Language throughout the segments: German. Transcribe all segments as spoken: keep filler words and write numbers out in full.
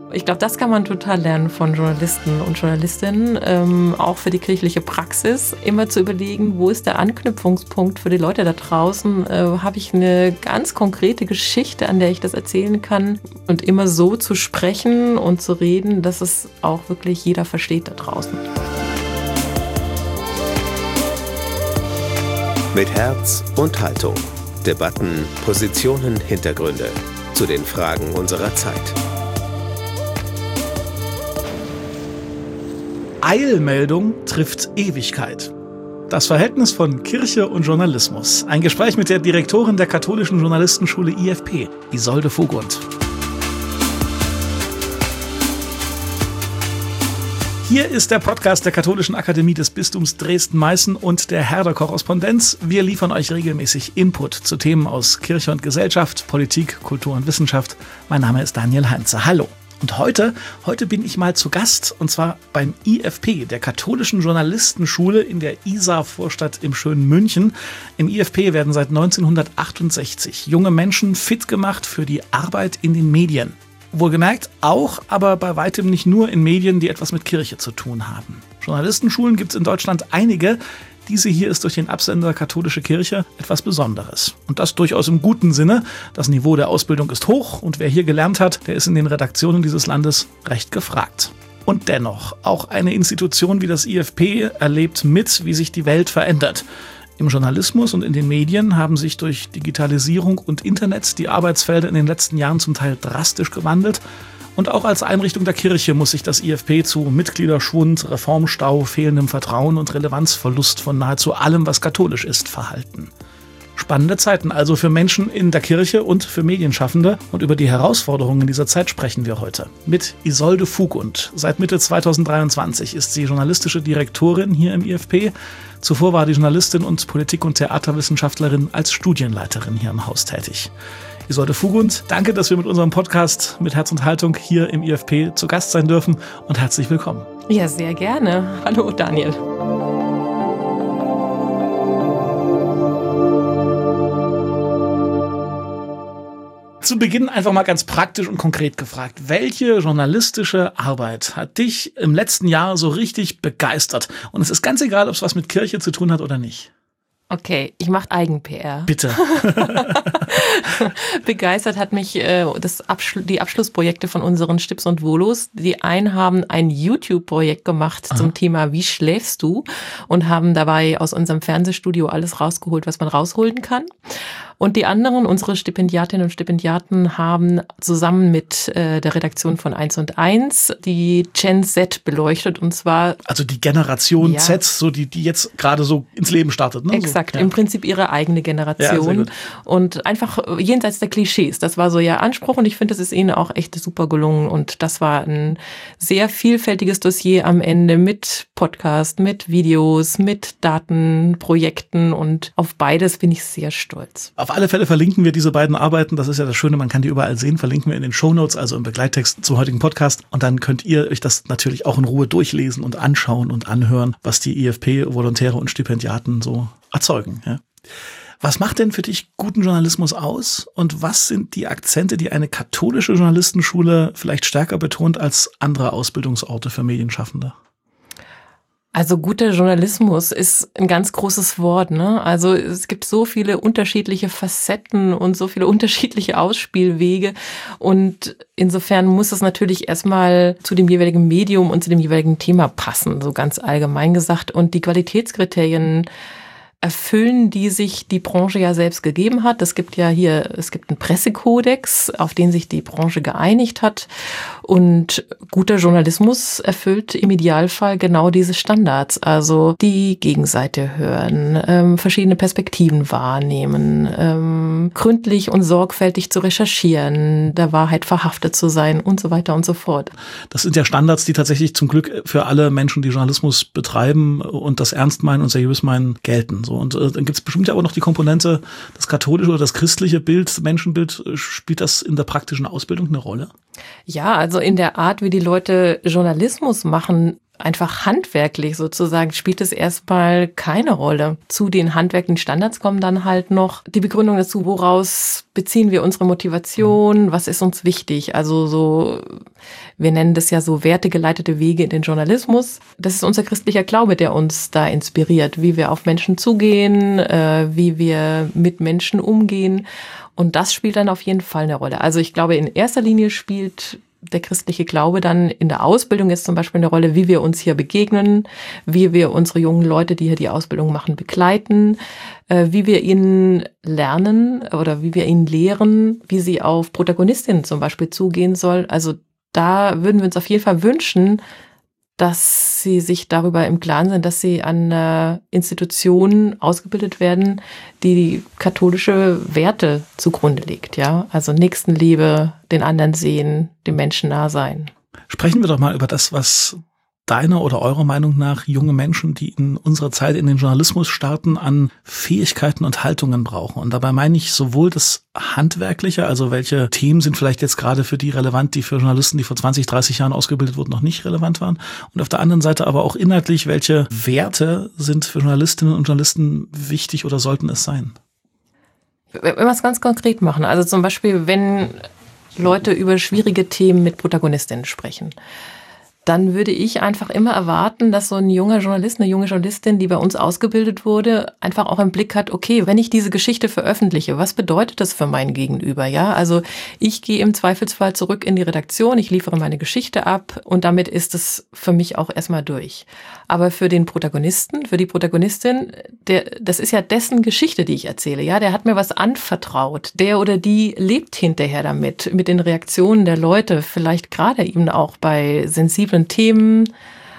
Ich glaube, das kann man total lernen von Journalisten und Journalistinnen, ähm, auch für die kirchliche Praxis, immer zu überlegen, wo ist der Anknüpfungspunkt für die Leute da draußen? Äh, habe ich eine ganz konkrete Geschichte, an der ich das erzählen kann? Und immer so zu sprechen und zu reden, dass es auch wirklich jeder versteht da draußen. Mit Herz und Haltung. Debatten, Positionen, Hintergründe zu den Fragen unserer Zeit. Eilmeldung trifft Ewigkeit. Das Verhältnis von Kirche und Journalismus. Ein Gespräch mit der Direktorin der katholischen Journalistenschule I F P, Isolde Vogunt. Hier ist der Podcast der Katholischen Akademie des Bistums Dresden-Meißen und der Herder-Korrespondenz. Wir liefern euch regelmäßig Input zu Themen aus Kirche und Gesellschaft, Politik, Kultur und Wissenschaft. Mein Name ist Daniel Heinze. Hallo. Und heute, heute bin ich mal zu Gast, und zwar beim I F P, der katholischen Journalistenschule in der Isar-Vorstadt im schönen München. Im I F P werden seit neunzehnhundertachtundsechzig junge Menschen fit gemacht für die Arbeit in den Medien. Wohlgemerkt auch, aber bei weitem nicht nur in Medien, die etwas mit Kirche zu tun haben. Journalistenschulen gibt es in Deutschland einige. Diese hier ist durch den Absender Katholische Kirche etwas Besonderes. Und das durchaus im guten Sinne. Das Niveau der Ausbildung ist hoch und wer hier gelernt hat, der ist in den Redaktionen dieses Landes recht gefragt. Und dennoch, auch eine Institution wie das I F P erlebt mit, wie sich die Welt verändert. Im Journalismus und in den Medien haben sich durch Digitalisierung und Internet die Arbeitsfelder in den letzten Jahren zum Teil drastisch gewandelt. Und auch als Einrichtung der Kirche muss sich das I F P zu Mitgliederschwund, Reformstau, fehlendem Vertrauen und Relevanzverlust von nahezu allem, was katholisch ist, verhalten. Spannende Zeiten also für Menschen in der Kirche und für Medienschaffende. Und über die Herausforderungen dieser Zeit sprechen wir heute mit Isolde Vogunt. Seit Mitte zweitausenddreiundzwanzig ist sie journalistische Direktorin hier im I F P. Zuvor war die Journalistin und Politik- und Theaterwissenschaftlerin als Studienleiterin hier im Haus tätig. Isolde Vogunt, danke, dass wir mit unserem Podcast mit Herz und Haltung hier im I F P zu Gast sein dürfen und herzlich willkommen. Ja, sehr gerne. Hallo Daniel. Zu Beginn einfach mal ganz praktisch und konkret gefragt. Welche journalistische Arbeit hat dich im letzten Jahr so richtig begeistert? Und es ist ganz egal, ob es was mit Kirche zu tun hat oder nicht. Okay, ich mache Eigen-P R. Bitte. Begeistert hat mich äh, das Abschlu- die Abschlussprojekte von unseren Stips und Volos. Die einen haben ein YouTube-Projekt gemacht Aha. zum Thema Wie schläfst du? Und haben dabei aus unserem Fernsehstudio alles rausgeholt, was man rausholen kann. Und die anderen, unsere Stipendiatinnen und Stipendiaten, haben zusammen mit äh, der Redaktion von eins und eins die Gen Z beleuchtet. Und zwar also die Generation ja. Z, so die, die jetzt gerade so ins Leben startet. Ne? Exakt, so, ja. im Prinzip ihre eigene Generation. Ja, und einfach jenseits der Klischees. Das war so ihr Anspruch und ich finde, das ist ihnen auch echt super gelungen. Und das war ein sehr vielfältiges Dossier am Ende mit Podcast, mit Videos, mit Datenprojekten und auf beides bin ich sehr stolz. Auf alle Fälle verlinken wir diese beiden Arbeiten. Das ist ja das Schöne, man kann die überall sehen. Verlinken wir in den Shownotes, also im Begleittext zum heutigen Podcast. Und dann könnt ihr euch das natürlich auch in Ruhe durchlesen und anschauen und anhören, was die I F P-Volontäre und Stipendiaten so erzeugen. Ja. Was macht denn für dich guten Journalismus aus? Und was sind die Akzente, die eine katholische Journalistenschule vielleicht stärker betont als andere Ausbildungsorte für Medienschaffende? Also guter Journalismus ist ein ganz großes Wort, ne? Also es gibt so viele unterschiedliche Facetten und so viele unterschiedliche Ausspielwege und insofern muss es natürlich erstmal zu dem jeweiligen Medium und zu dem jeweiligen Thema passen, so ganz allgemein gesagt. Und die Qualitätskriterien erfüllen, die sich die Branche ja selbst gegeben hat. Es gibt ja hier, es gibt einen Pressekodex, auf den sich die Branche geeinigt hat. Und guter Journalismus erfüllt im Idealfall genau diese Standards. Also die Gegenseite hören, ähm, verschiedene Perspektiven wahrnehmen, ähm, gründlich und sorgfältig zu recherchieren, der Wahrheit verhaftet zu sein und so weiter und so fort. Das sind ja Standards, die tatsächlich zum Glück für alle Menschen, die Journalismus betreiben und das ernst meinen und seriös meinen, gelten. So, und äh, dann gibt es bestimmt ja auch noch die Komponente, das katholische oder das christliche Bild, Menschenbild. Spielt das in der praktischen Ausbildung eine Rolle? Ja, also in der Art, wie die Leute Journalismus machen, einfach handwerklich sozusagen spielt es erstmal keine Rolle. Zu den handwerklichen Standards kommen dann halt noch die Begründung dazu, woraus beziehen wir unsere Motivation, was ist uns wichtig. Also so, wir nennen das ja so wertegeleitete Wege in den Journalismus. Das ist unser christlicher Glaube, der uns da inspiriert, wie wir auf Menschen zugehen, äh, wie wir mit Menschen umgehen. Und das spielt dann auf jeden Fall eine Rolle. Also ich glaube, in erster Linie spielt der christliche Glaube dann in der Ausbildung jetzt zum Beispiel eine Rolle, wie wir uns hier begegnen, wie wir unsere jungen Leute, die hier die Ausbildung machen, begleiten, äh, wie wir ihnen lernen oder wie wir ihnen lehren, wie sie auf Protagonistinnen zum Beispiel zugehen soll. Also da würden wir uns auf jeden Fall wünschen, dass sie sich darüber im Klaren sind, dass sie an einer Institution ausgebildet werden, die katholische Werte zugrunde legt, ja. Also Nächstenliebe, den anderen sehen, dem Menschen nah sein. Sprechen wir doch mal über das, was deiner oder eurer Meinung nach junge Menschen, die in unserer Zeit in den Journalismus starten, an Fähigkeiten und Haltungen brauchen. Und dabei meine ich sowohl das Handwerkliche, also welche Themen sind vielleicht jetzt gerade für die relevant, die für Journalisten, die vor zwanzig, dreißig Jahren ausgebildet wurden, noch nicht relevant waren. Und auf der anderen Seite aber auch inhaltlich, welche Werte sind für Journalistinnen und Journalisten wichtig oder sollten es sein? Wenn wir es ganz konkret machen, also zum Beispiel, wenn Leute über schwierige Themen mit Protagonistinnen sprechen, dann würde ich einfach immer erwarten, dass so ein junger Journalist, eine junge Journalistin, die bei uns ausgebildet wurde, einfach auch im Blick hat, okay, wenn ich diese Geschichte veröffentliche, was bedeutet das für mein Gegenüber? Ja, also ich gehe im Zweifelsfall zurück in die Redaktion, ich liefere meine Geschichte ab und damit ist es für mich auch erstmal durch. Aber für den Protagonisten, für die Protagonistin, der, das ist ja dessen Geschichte, die ich erzähle. Ja, der hat mir was anvertraut. Der oder die lebt hinterher damit, mit den Reaktionen der Leute, vielleicht gerade eben auch bei sensiblen Themen.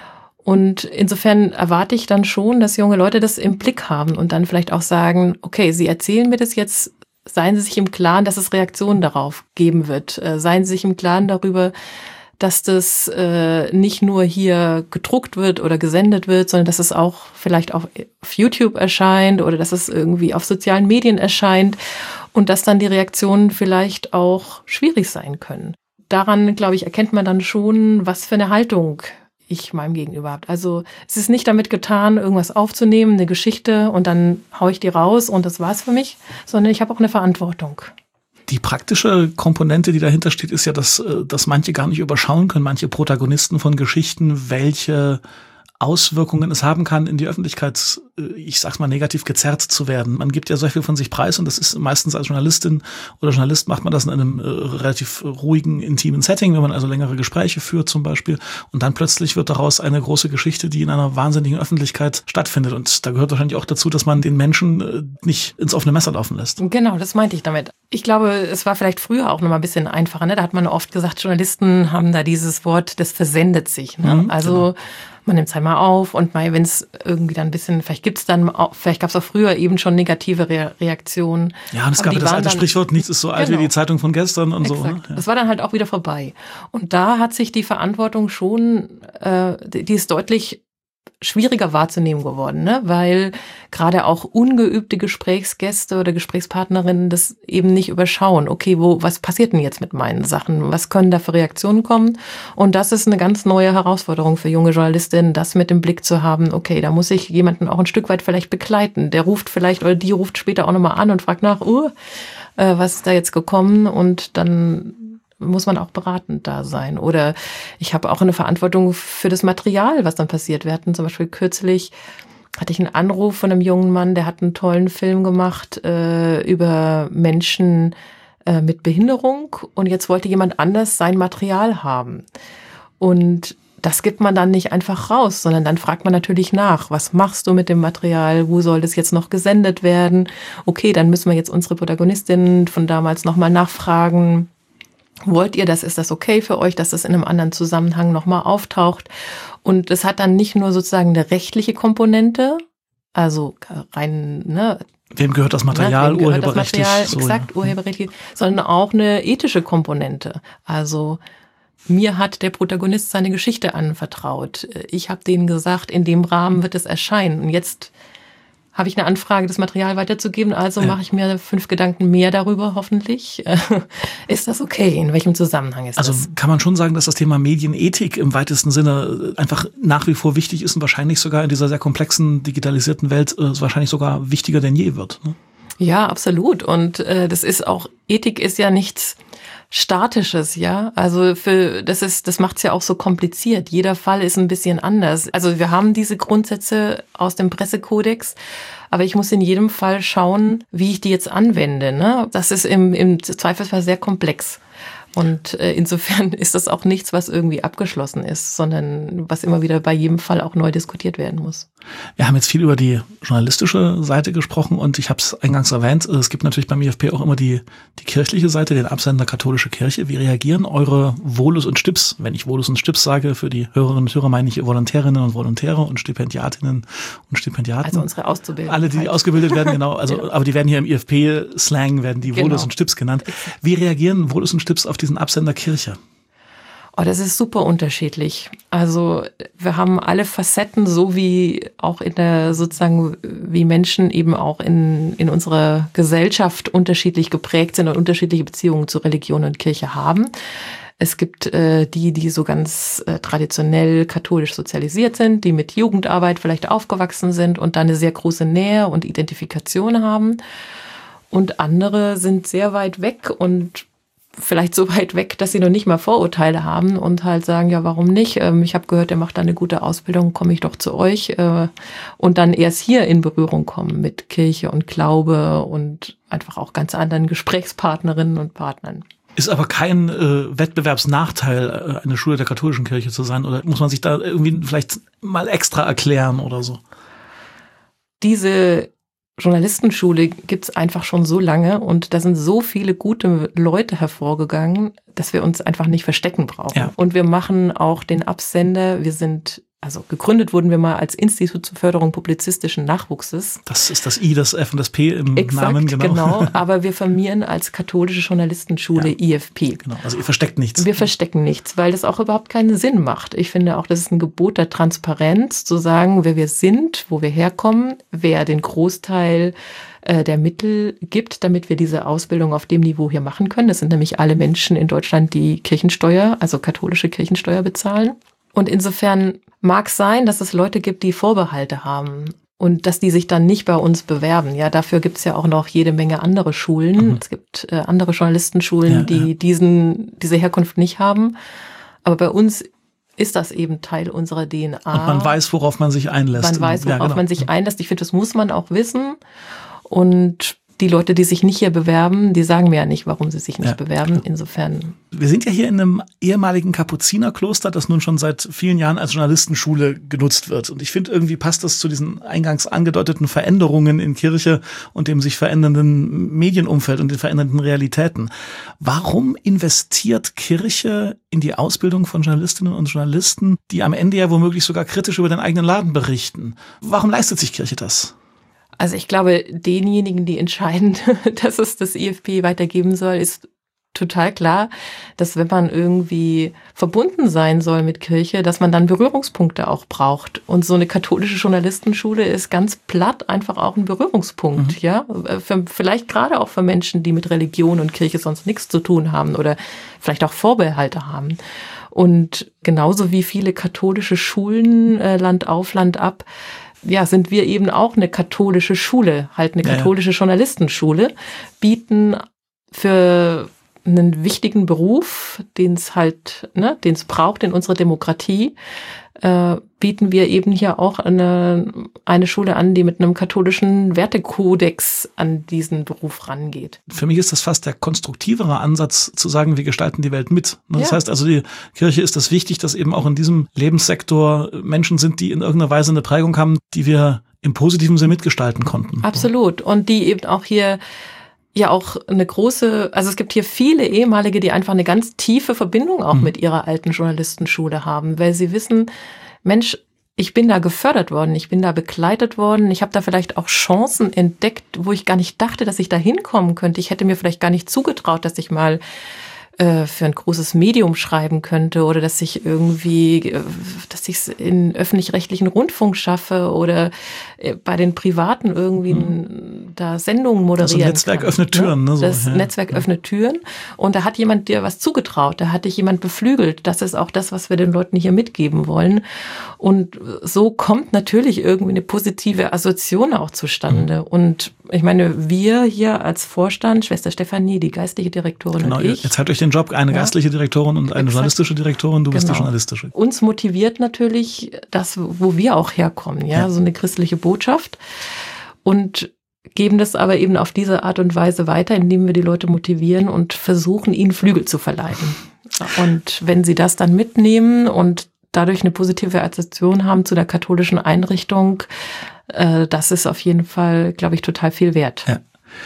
Und insofern erwarte ich dann schon, dass junge Leute das im Blick haben und dann vielleicht auch sagen, okay, Sie erzählen mir das jetzt, seien Sie sich im Klaren, dass es Reaktionen darauf geben wird. Seien Sie sich im Klaren darüber, dass das äh, nicht nur hier gedruckt wird oder gesendet wird, sondern dass es auch vielleicht auch auf YouTube erscheint oder dass es irgendwie auf sozialen Medien erscheint und dass dann die Reaktionen vielleicht auch schwierig sein können. Daran, glaube ich, erkennt man dann schon, was für eine Haltung ich meinem Gegenüber habe. Also es ist nicht damit getan, irgendwas aufzunehmen, eine Geschichte und dann haue ich die raus und das war's für mich, sondern ich habe auch eine Verantwortung. Die praktische Komponente, die dahinter steht, ist ja, dass, dass manche gar nicht überschauen können, manche Protagonisten von Geschichten, welche Auswirkungen es haben kann, in die Öffentlichkeit, ich sag's mal, negativ gezerrt zu werden. Man gibt ja sehr viel von sich preis und das ist meistens als Journalistin oder Journalist macht man das in einem äh, relativ ruhigen, intimen Setting, wenn man also längere Gespräche führt zum Beispiel und dann plötzlich wird daraus eine große Geschichte, die in einer wahnsinnigen Öffentlichkeit stattfindet und da gehört wahrscheinlich auch dazu, dass man den Menschen äh, nicht ins offene Messer laufen lässt. Genau, das meinte ich damit. Ich glaube, es war vielleicht früher auch noch mal ein bisschen einfacher, ne? Da hat man oft gesagt, Journalisten haben da dieses Wort, das versendet sich, ne? Mhm, also genau. Man nimmt es halt mal auf und mal, wenn es irgendwie dann ein bisschen, vielleicht gibt's dann, auch, vielleicht gab es auch früher eben schon negative Re- Reaktionen. Ja, und es gab das alte dann, Sprichwort, nichts ist so alt genau. wie die Zeitung von gestern und Exakt. so. Ne? Ja. Das war dann halt auch wieder vorbei. Und da hat sich die Verantwortung schon, äh, die ist deutlich schwieriger wahrzunehmen geworden, ne? Weil gerade auch ungeübte Gesprächsgäste oder Gesprächspartnerinnen das eben nicht überschauen. Okay, wo, was passiert denn jetzt mit meinen Sachen? Was können da für Reaktionen kommen? Und das ist eine ganz neue Herausforderung für junge Journalistinnen, das mit dem Blick zu haben. Okay, da muss ich jemanden auch ein Stück weit vielleicht begleiten. Der ruft vielleicht oder die ruft später auch nochmal an und fragt nach, uh, äh, was ist da jetzt gekommen? Und dann muss man auch beratend da sein. Oder ich habe auch eine Verantwortung für das Material, was dann passiert. Wir hatten zum Beispiel kürzlich, hatte ich einen Anruf von einem jungen Mann, der hat einen tollen Film gemacht äh, über Menschen äh, mit Behinderung und jetzt wollte jemand anders sein Material haben. Und das gibt man dann nicht einfach raus, sondern dann fragt man natürlich nach, was machst du mit dem Material, wo soll das jetzt noch gesendet werden? Okay, dann müssen wir jetzt unsere Protagonistinnen von damals nochmal nachfragen. Wollt ihr das? Ist das okay für euch, dass das in einem anderen Zusammenhang nochmal auftaucht? Und es hat dann nicht nur sozusagen eine rechtliche Komponente, also rein, ne? Wem gehört das Material, ne, gehört urheberrechtlich? Das Material, so, exakt, ja. urheberrechtlich, sondern auch eine ethische Komponente. Also mir hat der Protagonist seine Geschichte anvertraut. Ich habe denen gesagt, in dem Rahmen wird es erscheinen. Und jetzt habe ich eine Anfrage, das Material weiterzugeben, also ja. mache ich mir fünf Gedanken mehr darüber, hoffentlich. Ist das okay? In welchem Zusammenhang ist also das? Also kann man schon sagen, dass das Thema Medienethik im weitesten Sinne einfach nach wie vor wichtig ist und wahrscheinlich sogar in dieser sehr komplexen, digitalisierten Welt äh, wahrscheinlich sogar wichtiger denn je wird, ne? Ja, absolut. Und äh, das ist auch, Ethik ist ja nichts Statisches, ja. Also für das ist, das macht's ja auch so kompliziert. Jeder Fall ist ein bisschen anders. Also wir haben diese Grundsätze aus dem Pressekodex, aber ich muss in jedem Fall schauen, wie ich die jetzt anwende, ne? Das ist im, im Zweifelsfall sehr komplex. Und äh, insofern ist das auch nichts, was irgendwie abgeschlossen ist, sondern was immer wieder bei jedem Fall auch neu diskutiert werden muss. Wir haben jetzt viel über die journalistische Seite gesprochen und ich habe es eingangs erwähnt, es gibt natürlich beim I F P auch immer die die kirchliche Seite, den Absender Katholische Kirche. Wie reagieren eure Volus und Stips? Wenn ich Volus und Stips sage, für die Hörerinnen und Hörer meine ich Volontärinnen und Volontäre und Stipendiatinnen und Stipendiaten. Also unsere Auszubildenden. Alle, die halt ausgebildet werden, genau. Also, ja. Aber die werden hier im I F P-Slang, werden die Volus genau. und Stips genannt. Wie reagieren Volus und Stips auf diesen Absender Kirche? Oh, das ist super unterschiedlich. Also wir haben alle Facetten, so wie auch in der sozusagen, wie Menschen eben auch in in unserer Gesellschaft unterschiedlich geprägt sind und unterschiedliche Beziehungen zu Religion und Kirche haben. Es gibt äh, die, die so ganz äh, traditionell katholisch sozialisiert sind, die mit Jugendarbeit vielleicht aufgewachsen sind und da eine sehr große Nähe und Identifikation haben. Und andere sind sehr weit weg und vielleicht so weit weg, dass sie noch nicht mal Vorurteile haben und halt sagen, ja, warum nicht? Ich habe gehört, ihr macht da eine gute Ausbildung, komme ich doch zu euch. Und dann erst hier in Berührung kommen mit Kirche und Glaube und einfach auch ganz anderen Gesprächspartnerinnen und Partnern. Ist aber kein äh, Wettbewerbsnachteil, eine Schule der katholischen Kirche zu sein, oder muss man sich da irgendwie vielleicht mal extra erklären oder so? Diese Journalistenschule gibt's einfach schon so lange und da sind so viele gute Leute hervorgegangen, dass wir uns einfach nicht verstecken brauchen. Ja. Und wir machen auch den Absender, wir sind, also gegründet wurden wir mal als Institut zur Förderung publizistischen Nachwuchses. Das ist das I, das F und das P im Exakt, Namen, genau. genau. Aber wir firmieren als katholische Journalistenschule ja. I F P. Genau, also ihr versteckt nichts. Wir verstecken nichts, weil das auch überhaupt keinen Sinn macht. Ich finde auch, das ist ein Gebot der Transparenz, zu sagen, wer wir sind, wo wir herkommen, wer den Großteil äh, der Mittel gibt, damit wir diese Ausbildung auf dem Niveau hier machen können. Das sind nämlich alle Menschen in Deutschland, die Kirchensteuer, also katholische Kirchensteuer bezahlen. Und insofern mag es sein, dass es Leute gibt, die Vorbehalte haben und dass die sich dann nicht bei uns bewerben. Ja, dafür gibt es ja auch noch jede Menge andere Schulen. Mhm. Es gibt äh, andere Journalistenschulen, ja, die ja. diesen diese Herkunft nicht haben. Aber bei uns ist das eben Teil unserer D N A. Und man weiß, worauf man sich einlässt. Man weiß, worauf ja, genau. man sich einlässt. Ich finde, das muss man auch wissen. Und die Leute, die sich nicht hier bewerben, die sagen mir ja nicht, warum sie sich nicht ja, bewerben. Klar. Insofern. Wir sind ja hier in einem ehemaligen Kapuzinerkloster, das nun schon seit vielen Jahren als Journalistenschule genutzt wird. Und ich finde, irgendwie passt das zu diesen eingangs angedeuteten Veränderungen in Kirche und dem sich verändernden Medienumfeld und den verändernden Realitäten. Warum investiert Kirche in die Ausbildung von Journalistinnen und Journalisten, die am Ende ja womöglich sogar kritisch über den eigenen Laden berichten? Warum leistet sich Kirche das? Also ich glaube, denjenigen, die entscheiden, dass es das I F P weitergeben soll, ist total klar, dass wenn man irgendwie verbunden sein soll mit Kirche, dass man dann Berührungspunkte auch braucht. Und so eine katholische Journalistenschule ist ganz platt einfach auch ein Berührungspunkt, mhm. ja. Für, vielleicht gerade auch für Menschen, die mit Religion und Kirche sonst nichts zu tun haben oder vielleicht auch Vorbehalte haben. Und genauso wie viele katholische Schulen, äh, Land auf, Land ab, ja, sind wir eben auch eine katholische Schule, halt eine katholische ja, ja. Journalistenschule, bieten für einen wichtigen Beruf, den es halt, ne, den es braucht in unserer Demokratie, äh, bieten wir eben hier auch eine, eine Schule an, die mit einem katholischen Wertekodex an diesen Beruf rangeht. Für mich ist das fast der konstruktivere Ansatz, zu sagen, wir gestalten die Welt mit. Das ja. heißt also, die Kirche ist das wichtig, dass eben auch in diesem Lebenssektor Menschen sind, die in irgendeiner Weise eine Prägung haben, die wir im positiven Sinne mitgestalten konnten. Absolut. Und die eben auch hier ja auch eine große, also es gibt hier viele ehemalige, die einfach eine ganz tiefe Verbindung auch mhm. mit ihrer alten Journalistenschule haben, weil sie wissen, Mensch, ich bin da gefördert worden, ich bin da begleitet worden, ich habe da vielleicht auch Chancen entdeckt, wo ich gar nicht dachte, dass ich da hinkommen könnte. Ich hätte mir vielleicht gar nicht zugetraut, dass ich mal äh, für ein großes Medium schreiben könnte oder dass ich irgendwie, äh, dass ich es in öffentlich-rechtlichen Rundfunk schaffe oder äh, bei den Privaten irgendwie mhm. da Sendungen moderieren kann. Das Netzwerk kann, öffnet Türen. Ne? So, das ja. Netzwerk ja. öffnet Türen und da hat jemand dir was zugetraut, da hat dich jemand beflügelt. Das ist auch das, was wir den Leuten hier mitgeben wollen. Und so kommt natürlich irgendwie eine positive Assoziation auch zustande. Mhm. Und ich meine, wir hier als Vorstand, Schwester Stefanie, die geistliche Direktorin genau, und ich. Jetzt hat euch den Job eine ja. geistliche Direktorin und eine exakt. journalistische Direktorin, du genau. bist die journalistische. Uns motiviert natürlich das, wo wir auch herkommen, ja, ja. so eine christliche Botschaft. Und geben das aber eben auf diese Art und Weise weiter, indem wir die Leute motivieren und versuchen, ihnen Flügel zu verleihen. Und wenn sie das dann mitnehmen und dadurch eine positive Assoziation haben zu der katholischen Einrichtung, äh, das ist auf jeden Fall, glaube ich, total viel wert. Ja.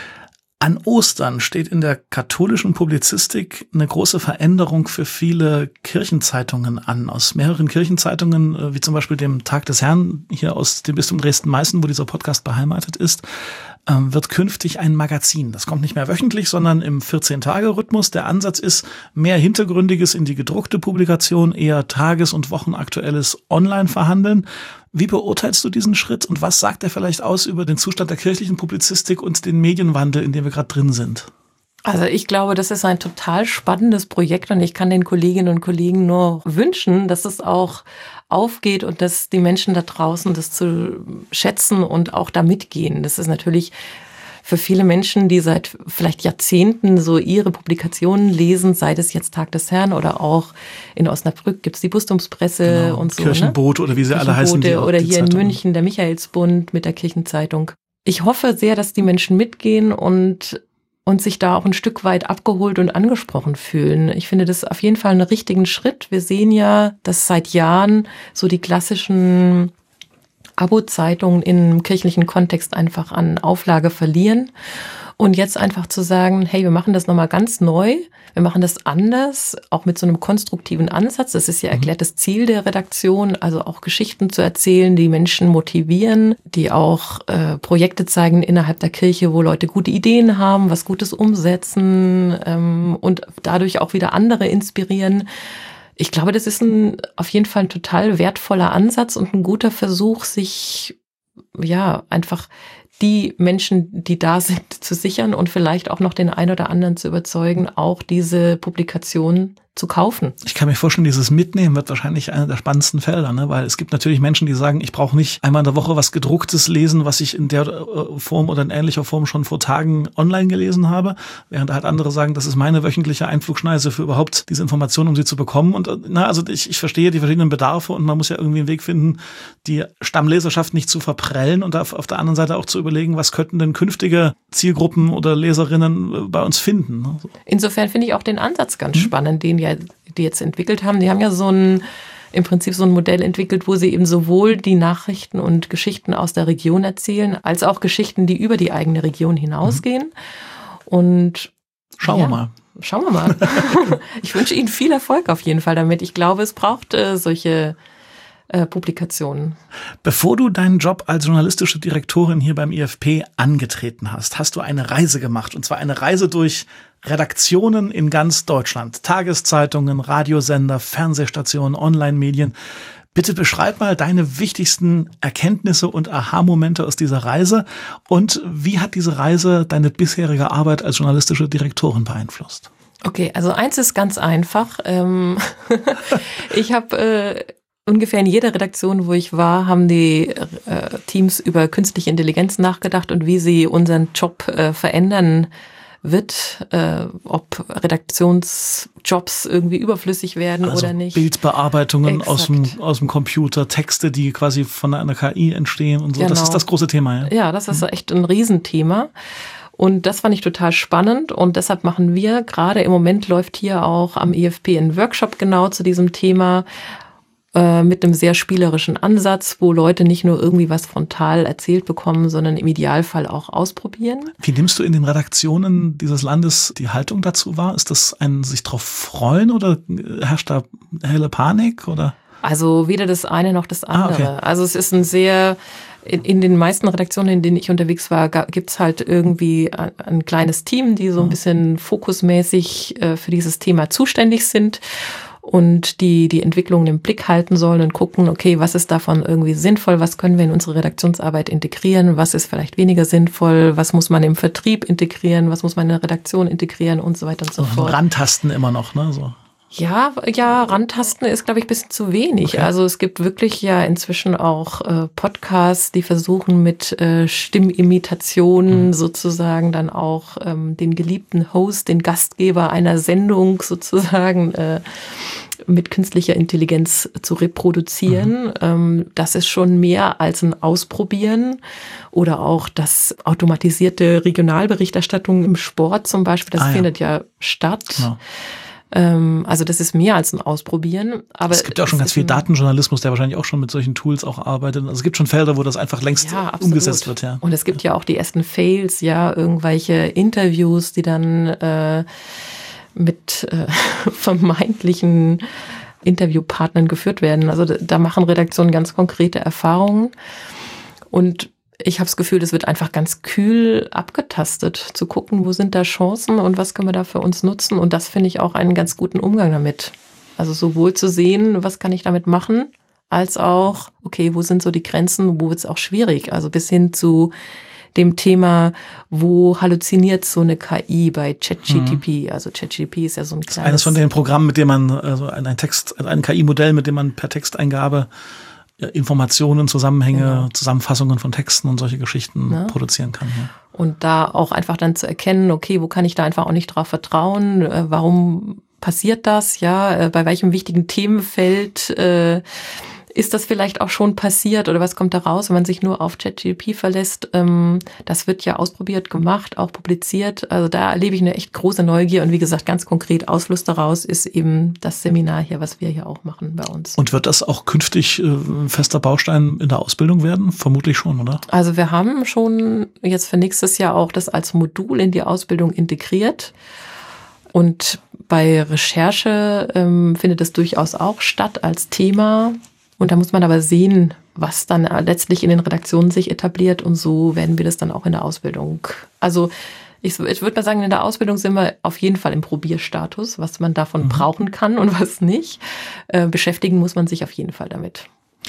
An Ostern steht in der katholischen Publizistik eine große Veränderung für viele Kirchenzeitungen an. Aus mehreren Kirchenzeitungen, wie zum Beispiel dem Tag des Herrn hier aus dem Bistum Dresden-Meißen, wo dieser Podcast beheimatet ist, wird künftig ein Magazin. Das kommt nicht mehr wöchentlich, sondern im vierzehn-Tage-Rhythmus. Der Ansatz ist, mehr Hintergründiges in die gedruckte Publikation, eher tages- und wochenaktuelles online verhandeln. Wie beurteilst du diesen Schritt und was sagt er vielleicht aus über den Zustand der kirchlichen Publizistik und den Medienwandel, in dem wir gerade drin sind? Also ich glaube, das ist ein total spannendes Projekt und ich kann den Kolleginnen und Kollegen nur wünschen, dass es auch aufgeht und dass die Menschen da draußen das zu schätzen und auch da mitgehen. Das ist natürlich für viele Menschen, die seit vielleicht Jahrzehnten so ihre Publikationen lesen, sei das jetzt Tag des Herrn oder auch in Osnabrück gibt's die Bistumspresse genau, und so. Kirchenbote ne? oder wie sie alle heißen. Die oder die hier Zeitung. in München der Michaelsbund mit der Kirchenzeitung. Ich hoffe sehr, dass die Menschen mitgehen und und sich da auch ein Stück weit abgeholt und angesprochen fühlen. Ich finde das auf jeden Fall einen richtigen Schritt. Wir sehen ja, dass seit Jahren so die klassischen Abo-Zeitungen im kirchlichen Kontext einfach an Auflage verlieren. Und jetzt einfach zu sagen, hey, wir machen das nochmal ganz neu, wir machen das anders, auch mit so einem konstruktiven Ansatz. Das ist ja erklärtes Ziel der Redaktion, also auch Geschichten zu erzählen, die Menschen motivieren, die auch äh, Projekte zeigen innerhalb der Kirche, wo Leute gute Ideen haben, was Gutes umsetzen ähm, und dadurch auch wieder andere inspirieren. Ich glaube, das ist ein, auf jeden Fall ein total wertvoller Ansatz und ein guter Versuch, sich ja einfach die Menschen, die da sind, zu sichern und vielleicht auch noch den einen oder anderen zu überzeugen, auch diese Publikation zu kaufen. Ich kann mir vorstellen, dieses Mitnehmen wird wahrscheinlich einer der spannendsten Felder, ne? Weil es gibt natürlich Menschen, die sagen, ich brauche nicht einmal in der Woche was Gedrucktes lesen, was ich in der Form oder in ähnlicher Form schon vor Tagen online gelesen habe, während halt andere sagen, das ist meine wöchentliche Einflugschneise für überhaupt diese Informationen, um sie zu bekommen. Und na, also ich, ich verstehe die verschiedenen Bedarfe und man muss ja irgendwie einen Weg finden, die Stammleserschaft nicht zu verprellen und auf, auf der anderen Seite auch zu überlegen, was könnten denn künftige Zielgruppen oder Leserinnen bei uns finden. Ne? Insofern finde ich auch den Ansatz ganz hm. spannend, den ja die jetzt entwickelt haben. Die haben ja so ein, im Prinzip so ein Modell entwickelt, wo sie eben sowohl die Nachrichten und Geschichten aus der Region erzählen, als auch Geschichten, die über die eigene Region hinausgehen. Und schauen ja, wir mal. Schauen wir mal. Ich wünsche Ihnen viel Erfolg auf jeden Fall damit. Ich glaube, es braucht äh, solche äh, Publikationen. Bevor du deinen Job als journalistische Direktorin hier beim I F P angetreten hast, hast du eine Reise gemacht. Und zwar eine Reise durch Redaktionen in ganz Deutschland. Tageszeitungen, Radiosender, Fernsehstationen, Online-Medien. Bitte beschreib mal deine wichtigsten Erkenntnisse und Aha-Momente aus dieser Reise. Und wie hat diese Reise deine bisherige Arbeit als journalistische Direktorin beeinflusst? Okay, also eins ist ganz einfach. Ich habe äh, ungefähr in jeder Redaktion, wo ich war, haben die äh, Teams über künstliche Intelligenz nachgedacht und wie sie unseren Job äh, verändern wird, äh, ob Redaktionsjobs irgendwie überflüssig werden also oder nicht. Bildbearbeitungen aus dem, aus dem Computer, Texte, die quasi von einer K I entstehen und so. Genau. Das ist das große Thema, ja? Ja, das ist echt ein Riesenthema. Und das fand ich total spannend und deshalb machen wir, gerade im Moment läuft hier auch am I F P ein Workshop genau zu diesem Thema, mit einem sehr spielerischen Ansatz, wo Leute nicht nur irgendwie was frontal erzählt bekommen, sondern im Idealfall auch ausprobieren. Wie nimmst du in den Redaktionen dieses Landes die Haltung dazu wahr? Ist das ein sich drauf freuen oder herrscht da helle Panik oder? Also weder das eine noch das andere. Ah, okay. Also es ist ein sehr, in, in den meisten Redaktionen, in denen ich unterwegs war, gibt's halt irgendwie ein, ein kleines Team, die so ein bisschen fokusmäßig äh, für dieses Thema zuständig sind und die die Entwicklungen im Blick halten sollen und gucken, okay, was ist davon irgendwie sinnvoll, was können wir in unsere Redaktionsarbeit integrieren, was ist vielleicht weniger sinnvoll, was muss man im Vertrieb integrieren, was muss man in der Redaktion integrieren und so weiter und so also fort. Rantasten immer noch, ne? So. Ja, ja, Rantasten ist, glaube ich, ein bisschen zu wenig. Okay. Also es gibt wirklich ja inzwischen auch äh, Podcasts, die versuchen mit äh, Stimmimitationen mhm. sozusagen dann auch ähm, den geliebten Host, den Gastgeber einer Sendung sozusagen äh, mit künstlicher Intelligenz zu reproduzieren. Mhm. Ähm, das ist schon mehr als ein Ausprobieren. Oder auch das automatisierte Regionalberichterstattung im Sport zum Beispiel, das ah, ja. findet ja statt. Ja. Also das ist mehr als ein Ausprobieren. Aber es gibt ja auch schon ganz viel Datenjournalismus, der wahrscheinlich auch schon mit solchen Tools auch arbeitet. Also es gibt schon Felder, wo das einfach längst ja, umgesetzt wird. Ja. Und es gibt ja auch die ersten Fails, ja, irgendwelche Interviews, die dann äh, mit äh, vermeintlichen Interviewpartnern geführt werden. Also da, da machen Redaktionen ganz konkrete Erfahrungen. Und ich habe das Gefühl, es wird einfach ganz kühl abgetastet, zu gucken, wo sind da Chancen und was können wir da für uns nutzen. Und das finde ich auch einen ganz guten Umgang damit. Also sowohl zu sehen, was kann ich damit machen, als auch, okay, wo sind so die Grenzen, wo wird es auch schwierig. Also bis hin zu dem Thema, wo halluziniert so eine K I bei ChatGPT. Mhm. Also ChatGPT ist ja so ein kleines... Eines von den Programmen, mit dem man, also ein Text, ein K I-Modell, mit dem man per Texteingabe Informationen, Zusammenhänge, genau. Zusammenfassungen von Texten und solche Geschichten ja. produzieren kann. Ja. Und da auch einfach dann zu erkennen, okay, wo kann ich da einfach auch nicht drauf vertrauen? Warum passiert das? Ja, bei welchem wichtigen Themenfeld äh, ist das vielleicht auch schon passiert oder was kommt da raus, wenn man sich nur auf ChatGPT verlässt? Ähm, das wird ja ausprobiert, gemacht, auch publiziert. Also da erlebe ich eine echt große Neugier und wie gesagt, ganz konkret Ausfluss daraus ist eben das Seminar hier, was wir hier auch machen bei uns. Und wird das auch künftig äh, fester Baustein in der Ausbildung werden? Vermutlich schon, oder? Also wir haben schon jetzt für nächstes Jahr auch das als Modul in die Ausbildung integriert. Und bei Recherche ähm, findet es durchaus auch statt als Thema. Und da muss man aber sehen, was dann letztlich in den Redaktionen sich etabliert. Und so werden wir das dann auch in der Ausbildung. Also ich, ich würde mal sagen, in der Ausbildung sind wir auf jeden Fall im Probierstatus, was man davon mhm. brauchen kann und was nicht. Äh, beschäftigen muss man sich auf jeden Fall damit.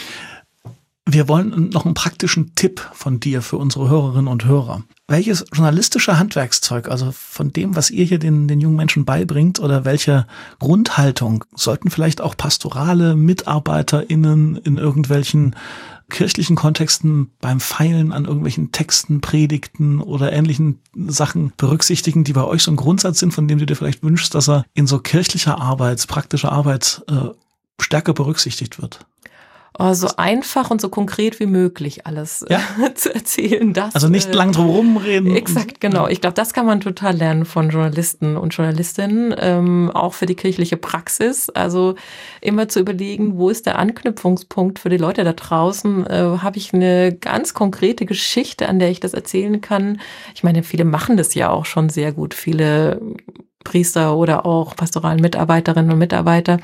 Wir wollen noch einen praktischen Tipp von dir für unsere Hörerinnen und Hörer. Welches journalistische Handwerkszeug, also von dem, was ihr hier den, den jungen Menschen beibringt, oder welche Grundhaltung sollten vielleicht auch pastorale MitarbeiterInnen in irgendwelchen kirchlichen Kontexten beim Feilen an irgendwelchen Texten, Predigten oder ähnlichen Sachen berücksichtigen, die bei euch so ein Grundsatz sind, von dem du dir vielleicht wünschst, dass er in so kirchlicher Arbeit, praktischer Arbeit äh, stärker berücksichtigt wird? Oh, so einfach und so konkret wie möglich alles ja? zu erzählen. Das, also nicht äh, lang drum rumreden. Exakt, genau. Ich glaube, das kann man total lernen von Journalisten und Journalistinnen, ähm, auch für die kirchliche Praxis. Also immer zu überlegen, wo ist der Anknüpfungspunkt für die Leute da draußen? Äh, habe ich eine ganz konkrete Geschichte, an der ich das erzählen kann? Ich meine, viele machen das ja auch schon sehr gut. Viele Priester oder auch pastoralen Mitarbeiterinnen und Mitarbeiter.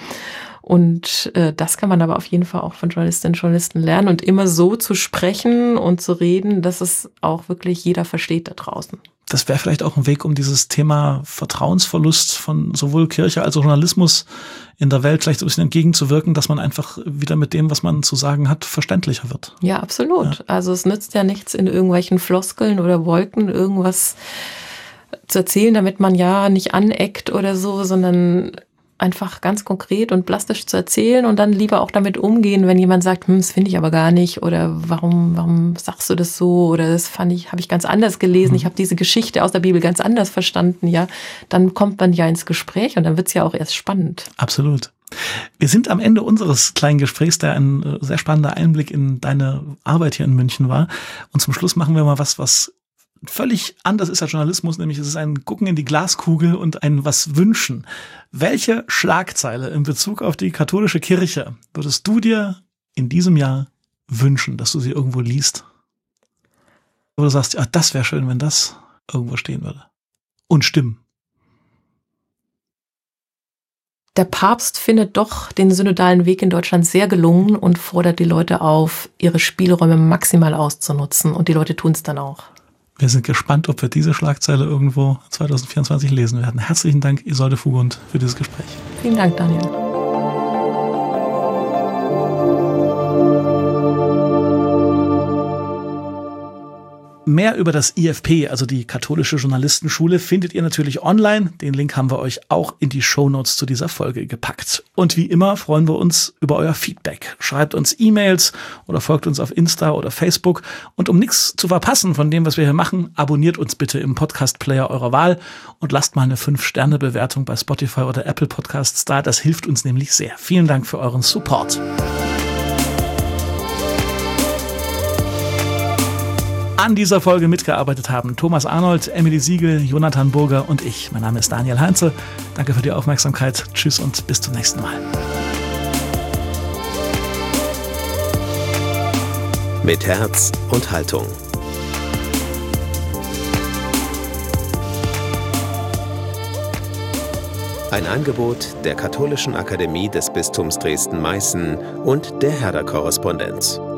Und äh, das kann man aber auf jeden Fall auch von Journalistinnen und Journalisten lernen und immer so zu sprechen und zu reden, dass es auch wirklich jeder versteht da draußen. Das wäre vielleicht auch ein Weg, um dieses Thema Vertrauensverlust von sowohl Kirche als auch Journalismus in der Welt vielleicht ein bisschen entgegenzuwirken, dass man einfach wieder mit dem, was man zu sagen hat, verständlicher wird. Ja, absolut. Ja. Also es nützt ja nichts, in irgendwelchen Floskeln oder Wolken irgendwas zu erzählen, damit man ja nicht aneckt oder so, sondern einfach ganz konkret und plastisch zu erzählen und dann lieber auch damit umgehen, wenn jemand sagt, hm, das finde ich aber gar nicht oder warum warum sagst du das so oder das fand ich, habe ich ganz anders gelesen, mhm. ich habe diese Geschichte aus der Bibel ganz anders verstanden, ja, dann kommt man ja ins Gespräch und dann wird's ja auch erst spannend. Absolut. Wir sind am Ende unseres kleinen Gesprächs, der ein sehr spannender Einblick in deine Arbeit hier in München war, und zum Schluss machen wir mal was, was völlig anders ist als Journalismus, nämlich es ist ein Gucken in die Glaskugel und ein was wünschen. Welche Schlagzeile in Bezug auf die katholische Kirche würdest du dir in diesem Jahr wünschen, dass du sie irgendwo liest? Wo du sagst, ja, das wäre schön, wenn das irgendwo stehen würde. Und stimmen. Der Papst findet doch den synodalen Weg in Deutschland sehr gelungen und fordert die Leute auf, ihre Spielräume maximal auszunutzen. Und die Leute tun es dann auch. Wir sind gespannt, ob wir diese Schlagzeile irgendwo zwanzig vierundzwanzig lesen werden. Herzlichen Dank, Isolde Fugund, für dieses Gespräch. Vielen Dank, Daniel. Mehr über das I F P, also die Katholische Journalistenschule, findet ihr natürlich online. Den Link haben wir euch auch in die Shownotes zu dieser Folge gepackt. Und wie immer freuen wir uns über euer Feedback. Schreibt uns E-Mails oder folgt uns auf Insta oder Facebook. Und um nichts zu verpassen von dem, was wir hier machen, abonniert uns bitte im Podcast-Player eurer Wahl und lasst mal eine fünf Sterne Bewertung bei Spotify oder Apple Podcasts da. Das hilft uns nämlich sehr. Vielen Dank für euren Support. An dieser Folge mitgearbeitet haben Thomas Arnold, Emily Siegel, Jonathan Burger und ich. Mein Name ist Daniel Heinze. Danke für die Aufmerksamkeit. Tschüss und bis zum nächsten Mal. Mit Herz und Haltung. Ein Angebot der Katholischen Akademie des Bistums Dresden-Meißen und der Herder Korrespondenz.